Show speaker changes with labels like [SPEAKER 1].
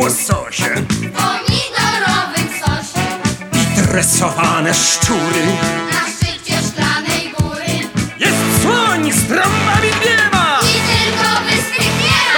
[SPEAKER 1] łososie,
[SPEAKER 2] pomidorowym sosie
[SPEAKER 1] i tresowane szczury.
[SPEAKER 2] na szczycie Szklanej Góry.
[SPEAKER 1] Jest słoń z